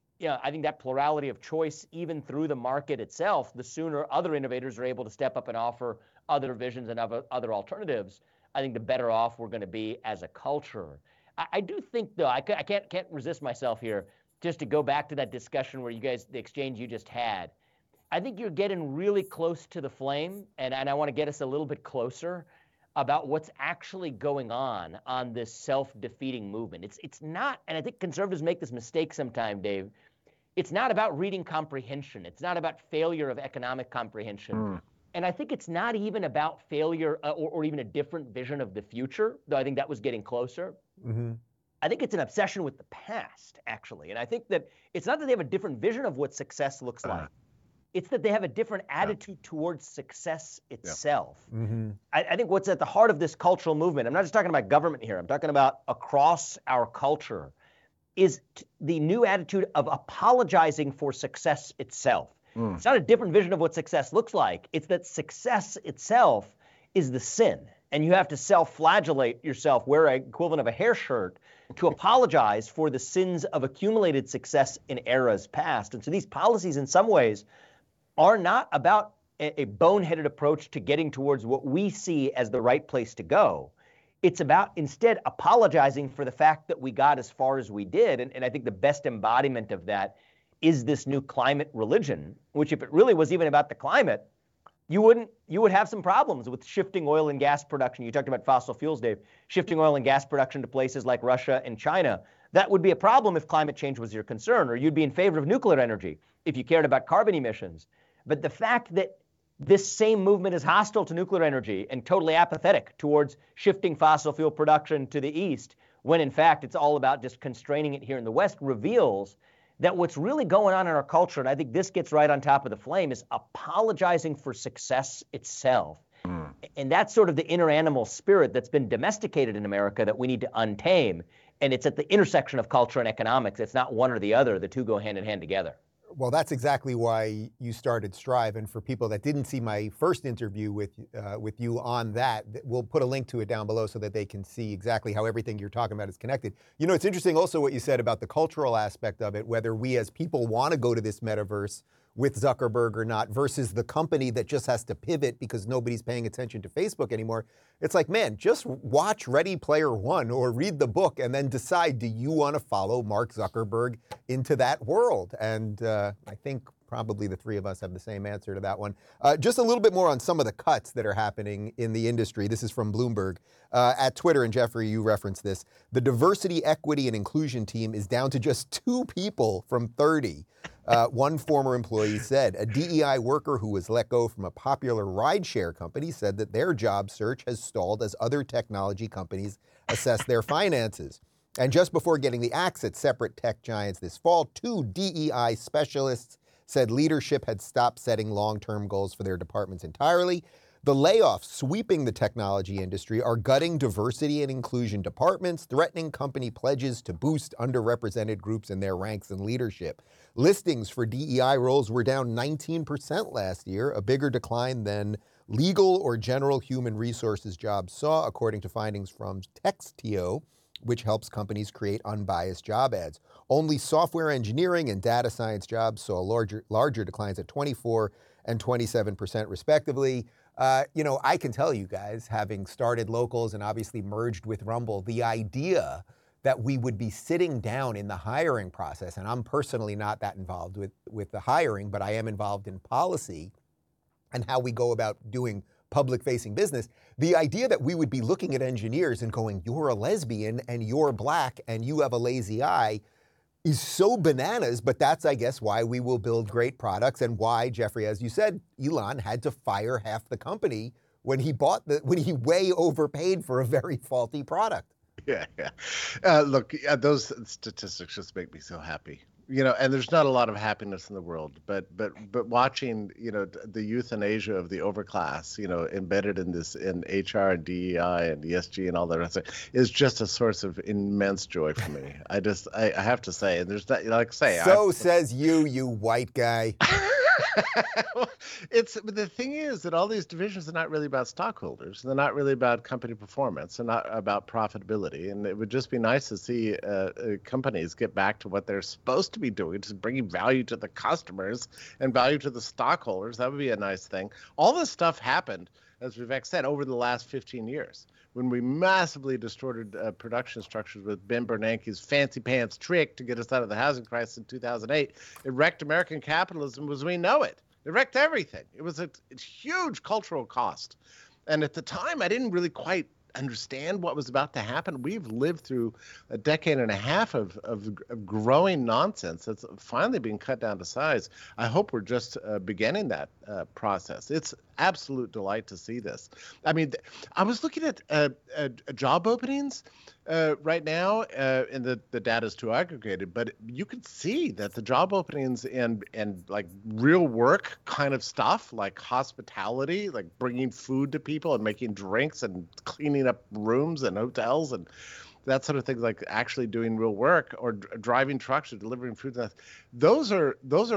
I think that plurality of choice, even through the market itself, the sooner other innovators are able to step up and offer other visions and other alternatives, I think the better off we're going to be as a culture. I do think, though, I can't resist myself here, just to go back to that discussion where the exchange you just had. I think you're getting really close to the flame, and I want to get us a little bit closer about what's actually going on this self-defeating movement. It's not, and I think conservatives make this mistake sometime, Dave. It's not about reading comprehension. It's not about failure of economic comprehension. And I think it's not even about failure or even a different vision of the future, though I think that was getting closer. Mm-hmm. I think it's an obsession with the past, actually. And I think that it's not that they have a different vision of what success looks like. It's that they have a different attitude towards success itself. Mm-hmm. I think what's at the heart of this cultural movement, I'm not just talking about government here, I'm talking about across our culture, is the new attitude of apologizing for success itself. It's not a different vision of what success looks like. It's that success itself is the sin. And you have to self-flagellate yourself, wear an equivalent of a hair shirt, to apologize for the sins of accumulated success in eras past. And so these policies, in some ways, are not about a boneheaded approach to getting towards what we see as the right place to go. It's about instead apologizing for the fact that we got as far as we did. And I think the best embodiment of that is this new climate religion, which if it really was even about the climate, you would have some problems with shifting oil and gas production. You talked about fossil fuels, Dave, shifting oil and gas production to places like Russia and China. That would be a problem if climate change was your concern, or you'd be in favor of nuclear energy if you cared about carbon emissions. But the fact that this same movement is hostile to nuclear energy and totally apathetic towards shifting fossil fuel production to the east, when in fact it's all about just constraining it here in the West, reveals that what's really going on in our culture, and I think this gets right on top of the flame, is apologizing for success itself. And that's sort of the inner animal spirit that's been domesticated in America that we need to untame. And it's at the intersection of culture and economics. It's not one or the other. The two go hand in hand together. Well, that's exactly why you started Strive. And for people that didn't see my first interview with you on that, we'll put a link to it down below so that they can see exactly how everything you're talking about is connected. You know, it's interesting also what you said about the cultural aspect of it, whether we as people want to go to this metaverse with Zuckerberg or not, versus the company that just has to pivot because nobody's paying attention to Facebook anymore. It's like, man, just watch Ready Player One or read the book and then decide, do you want to follow Mark Zuckerberg into that world? And I think probably the three of us have the same answer to that one. Just a little bit more on some of the cuts that are happening in the industry. This is from Bloomberg. At Twitter, and Jeffrey, you referenced this, the diversity, equity, and inclusion team is down to just 2 people from 30. One former employee said a DEI worker who was let go from a popular rideshare company said that their job search has stalled as other technology companies assess their finances. And just before getting the axe at separate tech giants this fall, 2 DEI specialists said leadership had stopped setting long-term goals for their departments entirely. The layoffs sweeping the technology industry are gutting diversity and inclusion departments, threatening company pledges to boost underrepresented groups in their ranks and leadership. Listings for DEI roles were down 19% last year, a bigger decline than legal or general human resources jobs saw, according to findings from Textio, which helps companies create unbiased job ads. Only software engineering and data science jobs saw larger declines at 24% and 27% respectively. You know, I can tell you guys, having started Locals and obviously merged with Rumble, the idea that we would be sitting down in the hiring process, and I'm personally not that involved with the hiring, but I am involved in policy and how we go about doing public-facing business, the idea that we would be looking at engineers and going, you're a lesbian and you're black and you have a lazy eye, is so bananas, but that's, I guess, why we will build great products and why, Jeffrey, as you said, Elon had to fire half the company when he way overpaid for a very faulty product. Yeah. Look, those statistics just make me so happy. You know, and there's not a lot of happiness in the world, but watching, you know, the euthanasia of the overclass, you know, embedded in HR and DEI and ESG and all the rest of it is just a source of immense joy for me. I have to say, and there's that, like I say, says you white guy. But the thing is that all these divisions are not really about stockholders. They're not really about company performance. They're not about profitability. And it would just be nice to see companies get back to what they're supposed to be doing, to bringing value to the customers and value to the stockholders. That would be a nice thing. All this stuff happened, as Vivek said, over the last 15 years. When we massively distorted production structures with Ben Bernanke's fancy pants trick to get us out of the housing crisis in 2008, it wrecked American capitalism as we know it. It wrecked everything. It was a huge cultural cost. And at the time, I didn't really quite understand what was about to happen. We've lived through a decade and a half of growing nonsense that's finally being cut down to size. I hope we're just beginning that process. It's absolute delight to see this. I mean, I was looking at job openings right now, and the data is too aggregated, but you could see that the job openings and like real work kind of stuff, like hospitality, like bringing food to people and making drinks and cleaning up rooms and hotels and that sort of thing, like actually doing real work or driving trucks or delivering food. Those are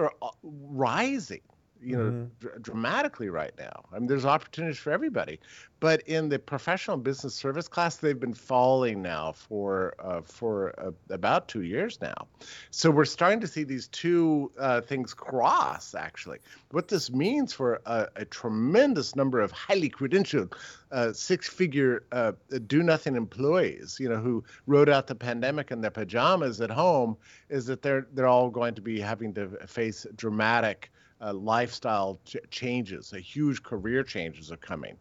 rising, dramatically right now. I mean, there's opportunities for everybody, but in the professional business service class, they've been falling now for about 2 years now. So we're starting to see these two things cross. Actually, what this means for a tremendous number of highly credentialed, six-figure, do-nothing employees, who rode out the pandemic in their pajamas at home, is that they're all going to be having to face dramatic lifestyle changes. Huge career changes are coming.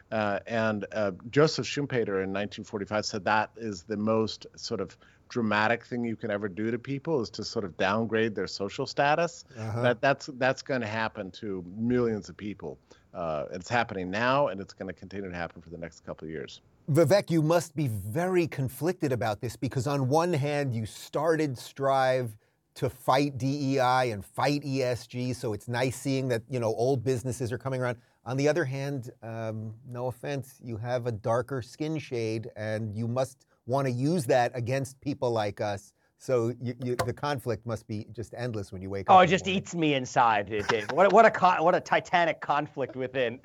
And Joseph Schumpeter in 1945 said that is the most sort of dramatic thing you can ever do to people, is to sort of downgrade their social status. That's going to happen to millions of people. It's happening now, and it's going to continue to happen for the next couple of years. Vivek, you must be very conflicted about this, because on one hand, you started Strive to fight DEI and fight ESG, so it's nice seeing that, old businesses are coming around. On the other hand, no offense, you have a darker skin shade, and you must want to use that against people like us. So the conflict must be just endless when you wake up. Oh, it just eats me inside, Dave. What a titanic conflict within.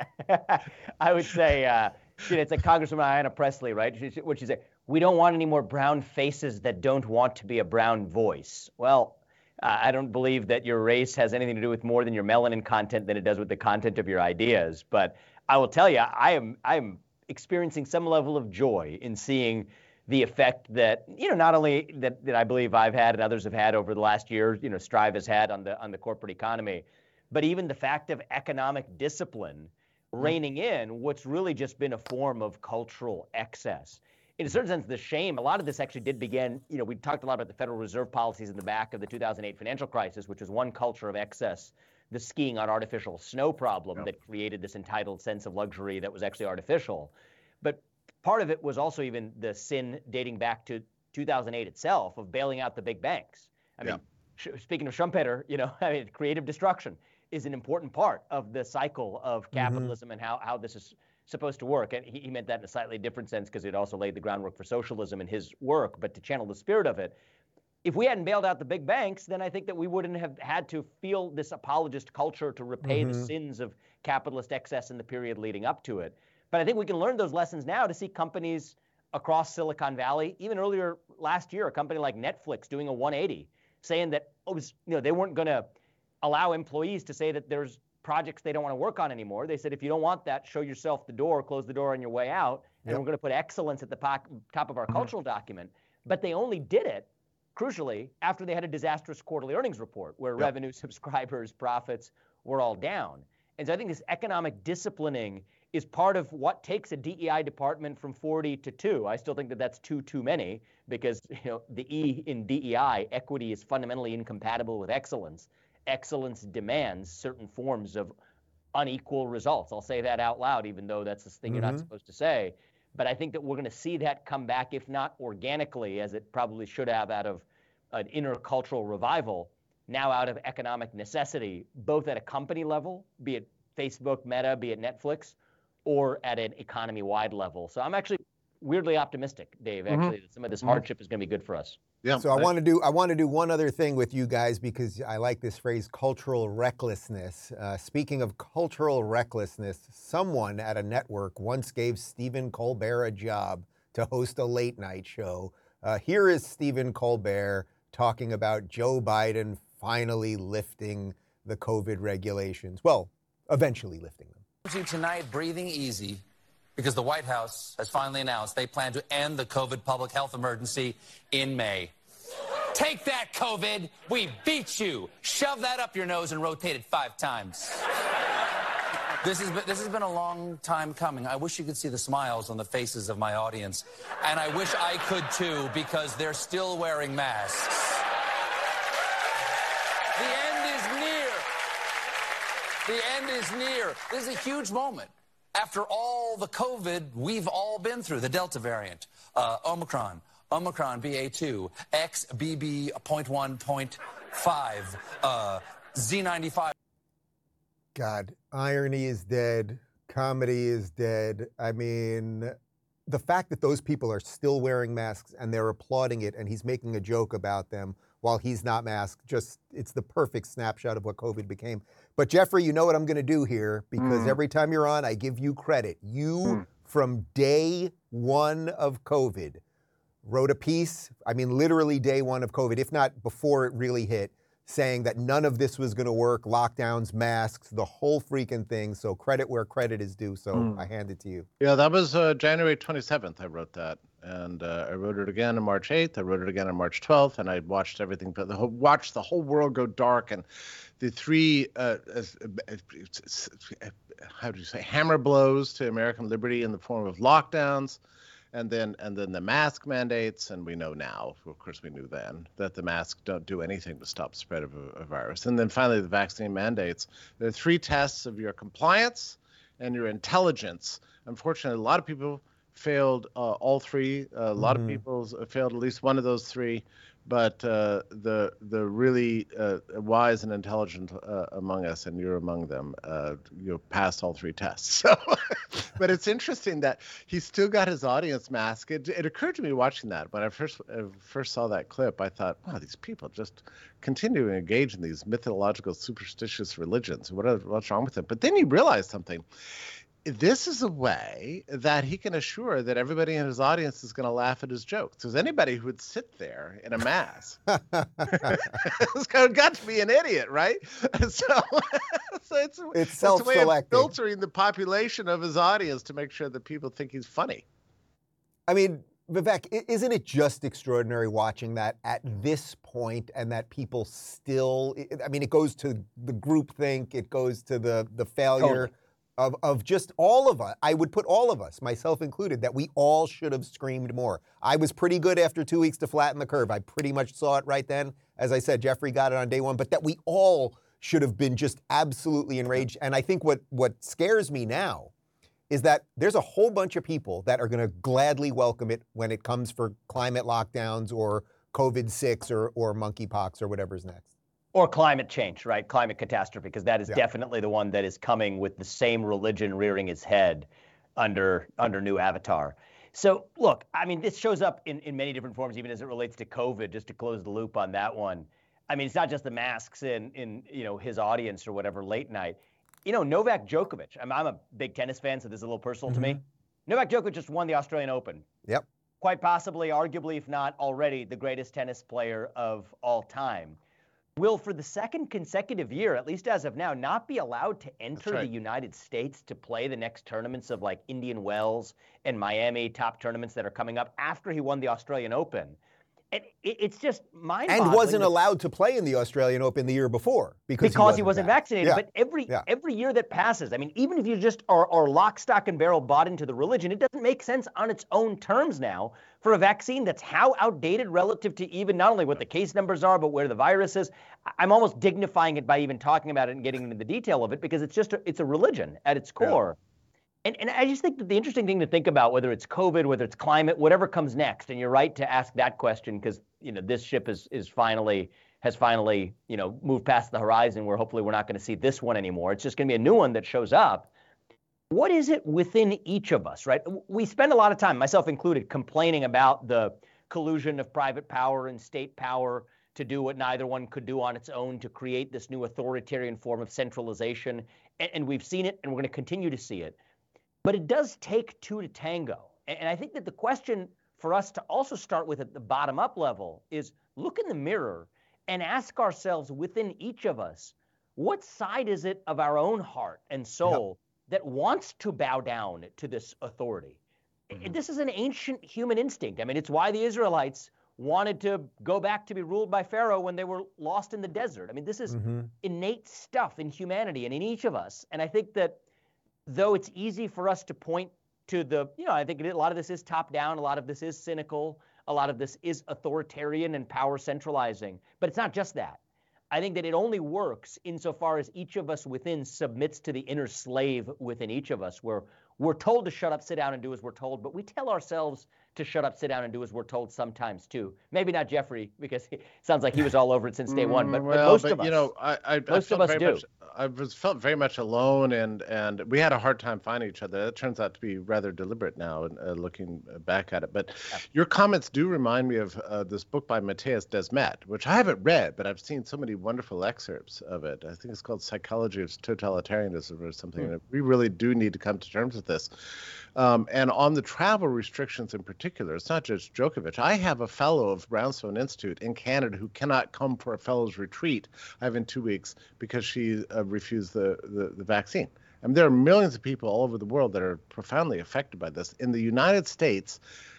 I would say, it's like Congresswoman Ayanna Pressley, right? What she said, we don't want any more brown faces that don't want to be a brown voice. Well, I don't believe that your race has anything to do with more than your melanin content than it does with the content of your ideas. But I will tell you, I am experiencing some level of joy in seeing the effect that, not only that I believe I've had and others have had over the last year, Strive has had on the corporate economy, but even the fact of economic discipline reining in what's really just been a form of cultural excess. In a certain sense, the shame, a lot of this actually did begin, we talked a lot about the Federal Reserve policies in the back of the 2008 financial crisis, which was one culture of excess, the skiing on artificial snow problem that created this entitled sense of luxury that was actually artificial. But part of it was also even the sin dating back to 2008 itself of bailing out the big banks. I mean, speaking of Schumpeter, creative destruction is an important part of the cycle of capitalism and how this is supposed to work. And he meant that in a slightly different sense, because it also laid the groundwork for socialism in his work. But to channel the spirit of it, if we hadn't bailed out the big banks, then I think that we wouldn't have had to feel this apologist culture to repay the sins of capitalist excess in the period leading up to it. But I think we can learn those lessons now to see companies across Silicon Valley, even earlier last year, a company like Netflix doing a 180, saying that they weren't going to allow employees to say that there's projects they don't want to work on anymore. They said, if you don't want that, show yourself the door, close the door on your way out, and we're going to put excellence at the top of our cultural document. But they only did it, crucially, after they had a disastrous quarterly earnings report where revenue, subscribers, profits were all down. And so I think this economic disciplining is part of what takes a DEI department from 40 to 2. I still think that that's too many, because the E in DEI, equity, is fundamentally incompatible with excellence. Excellence demands certain forms of unequal results. I'll say that out loud, even though that's the thing you're not supposed to say. But I think that we're going to see that come back, if not organically, as it probably should have out of an intercultural revival, now out of economic necessity, both at a company level, be it Facebook, Meta, be it Netflix, or at an economy-wide level. So I'm actually weirdly optimistic, Dave, actually, that some of this hardship is going to be good for us. Yeah. So I want to do one other thing with you guys because I like this phrase, cultural recklessness. Speaking of cultural recklessness, someone at a network once gave Stephen Colbert a job to host a late night show. Here is Stephen Colbert talking about Joe Biden finally lifting the COVID regulations. Well, eventually lifting them. Tonight, breathing easy, because the White House has finally announced they plan to end the COVID public health emergency in May. Take that, COVID. We beat you. Shove that up your nose and rotate it 5 times. This has been a long time coming. I wish you could see the smiles on the faces of my audience. And I wish I could too, because they're still wearing masks. The end is near. The end is near. This is a huge moment. After all the COVID we've all been through, the Delta variant, Omicron BA2, XBB.1.5, Z95. God, irony is dead. Comedy is dead. I mean, the fact that those people are still wearing masks and they're applauding it and he's making a joke about them while he's not masked, it's the perfect snapshot of what COVID became. But Jeffrey, you know what I'm going to do here, because every time you're on, I give you credit. You, from day one of COVID, wrote a piece, I mean, literally day one of COVID, if not before it really hit, saying that none of this was going to work, lockdowns, masks, the whole freaking thing. So credit where credit is due. So I hand it to you. Yeah, that was January 27th I wrote that. And I wrote it again on March 8th. I wrote it again on March 12th. And I watched everything, watched the whole world go dark. And the 3, how do you say, hammer blows to American liberty in the form of lockdowns. And then the mask mandates, and we know now, of course we knew then, that the masks don't do anything to stop the spread of a virus. And then finally the vaccine mandates. There are 3 tests of your compliance and your intelligence. Unfortunately, a lot of people failed all 3. A lot of people failed at least one of those 3. But the really wise and intelligent among us, and you're among them, passed all 3 tests. So, but it's interesting that he's still got his audience mask. It occurred to me watching that when I first saw that clip, I thought, wow, these people just continue to engage in these mythological, superstitious religions. What's wrong with them? But then you realize something. This is a way that he can assure that everybody in his audience is going to laugh at his jokes. Because anybody who would sit there in a mask has got to be an idiot, right? So it's self-selecting. A way of filtering the population of his audience to make sure that people think he's funny. I mean, Vivek, isn't it just extraordinary watching that at this point, and that people still, I mean, it goes to the groupthink, it goes to the failure. Totally. Of just all of us, I would put all of us, myself included, that we all should have screamed more. I was pretty good after 2 weeks to flatten the curve. I pretty much saw it right then. As I said, Jeffrey got it on day one, but that we all should have been just absolutely enraged. And I think what scares me now is that there's a whole bunch of people that are going to gladly welcome it when it comes for climate lockdowns or COVID-6 or monkeypox or whatever's next. Or climate change, right? Climate catastrophe, because that is definitely the one that is coming with the same religion rearing its head under new avatar. So look, I mean, this shows up in many different forms, even as it relates to COVID, just to close the loop on that one. I mean, it's not just the masks in his audience or whatever late night. Novak Djokovic, I'm a big tennis fan, so this is a little personal to me. Novak Djokovic just won the Australian Open. Yep. Quite possibly, arguably, if not already, the greatest tennis player of all time. Will, for the second consecutive year, at least as of now, not be allowed to enter the United States to play the next tournaments of like Indian Wells and Miami, top tournaments that are coming up after he won the Australian Open. And it's just mind-boggling. And wasn't allowed to play in the Australian Open the year before because he wasn't vaccinated. Yeah. But every year that passes, I mean, even if you just are lock, stock, and barrel bought into the religion, it doesn't make sense on its own terms now for a vaccine that's how outdated relative to even not only what the case numbers are, but where the virus is. I'm almost dignifying it by even talking about it and getting into the detail of it, because it's a religion at its core. Yeah. And I just think that the interesting thing to think about, whether it's COVID, whether it's climate, whatever comes next, and you're right to ask that question, because this ship has finally moved past the horizon, where hopefully we're not going to see this one anymore. It's just going to be a new one that shows up. What is it within each of us, right? We spend a lot of time, myself included, complaining about the collusion of private power and state power to do what neither one could do on its own, to create this new authoritarian form of centralization. And we've seen it, and we're going to continue to see it. But it does take two to tango. And I think that the question for us to also start with at the bottom-up level is look in the mirror and ask ourselves within each of us, what side is it of our own heart and soul that wants to bow down to this authority? This is an ancient human instinct. I mean, it's why the Israelites wanted to go back to be ruled by Pharaoh when they were lost in the desert. I mean, this is innate stuff in humanity and in each of us. And I think that though it's easy for us to point to the, I think a lot of this is top down, a lot of this is cynical, a lot of this is authoritarian and power centralizing, but it's not just that. I think that it only works insofar as each of us within submits to the inner slave within each of us, where we're told to shut up, sit down, and do as we're told, but we tell ourselves to shut up, sit down, and do as we're told sometimes too. Maybe not Jeffrey, because it sounds like he was all over it since day one, but most of us, most of us do. I felt very much alone, and we had a hard time finding each other. That turns out to be rather deliberate now, looking back at it. But your comments do remind me of this book by Matthias Desmet, which I haven't read, but I've seen so many wonderful excerpts of it. I think it's called Psychology of Totalitarianism or something. We really do need to come to terms with this. And on the travel restrictions in particular, it's not just Djokovic. I have a fellow of Brownstone Institute in Canada who cannot come for a fellow's retreat I have in 2 weeks because she refused the vaccine. I mean, there are millions of people all over the world that are profoundly affected by this. In the United States,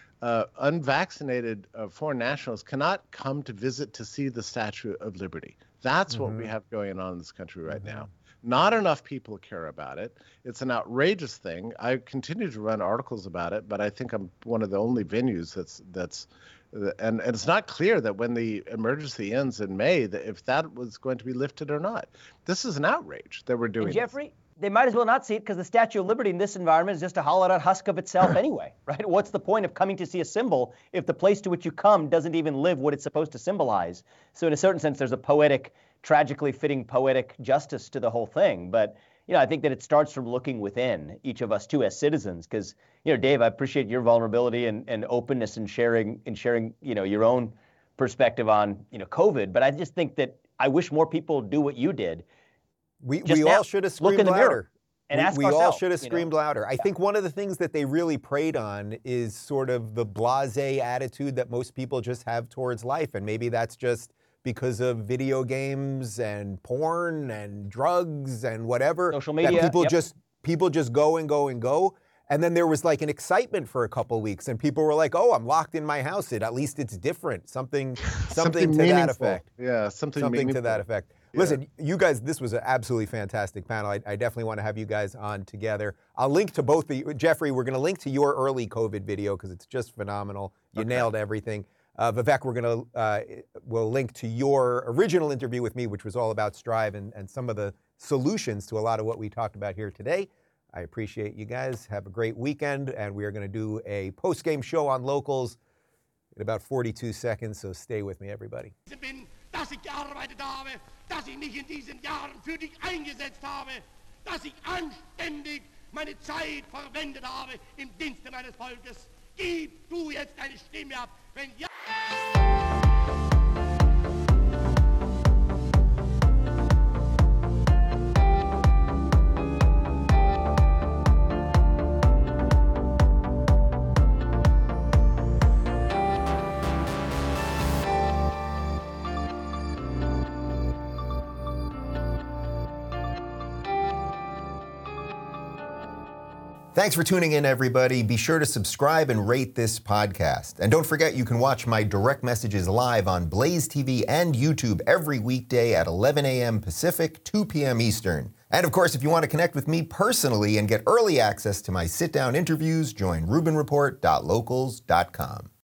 unvaccinated foreign nationals cannot come to visit to see the Statue of Liberty. That's what we have going on in this country right now. Not enough people care about it. It's an outrageous thing. I continue to run articles about it, but I think I'm one of the only venues that's and it's not clear that when the emergency ends in May, that if that was going to be lifted or not. This is an outrage that we're doing. And Jeffrey, they might as well not see it because the Statue of Liberty in this environment is just a hollowed out husk of itself anyway, right? What's the point of coming to see a symbol if the place to which you come doesn't even live what it's supposed to symbolize? So in a certain sense, there's a tragically fitting poetic justice to the whole thing. But, I think that it starts from looking within each of us too as citizens, because, Dave, I appreciate your vulnerability and openness in sharing, your own perspective on, COVID. But I just think that I wish more people do what you did. We all should have screamed louder. And ask we ourselves, all should have screamed louder. I think one of the things that they really preyed on is sort of the blasé attitude that most people just have towards life. And maybe that's just because of video games and porn and drugs and whatever. Social media. That people just go and go and go. And then there was like an excitement for a couple of weeks and people were like, oh, I'm locked in my house. At least it's different. Something to that effect. Yeah, something to that effect. Yeah. Listen, you guys, this was an absolutely fantastic panel. I definitely want to have you guys on together. I'll link to both of you. Jeffrey, we're going to link to your early COVID video because it's just phenomenal. You nailed everything. Vivek, we'll link to your original interview with me, which was all about Strive and some of the solutions to a lot of what we talked about here today. I appreciate you guys. Have a great weekend, and we are going to do a post-game show on Locals in about 42 seconds, so stay with me, everybody. Dass ich gearbeitet habe, dass ich mich in diesen Jahren für dich eingesetzt habe, dass ich anständig meine Zeit verwendet habe im Dienste meines Volkes. Gib du jetzt deine Stimme ab, wenn ja... Thanks for tuning in, everybody. Be sure to subscribe and rate this podcast. And don't forget, you can watch my direct messages live on Blaze TV and YouTube every weekday at 11 a.m. Pacific, 2 p.m. Eastern. And of course, if you want to connect with me personally and get early access to my sit-down interviews, join RubinReport.locals.com.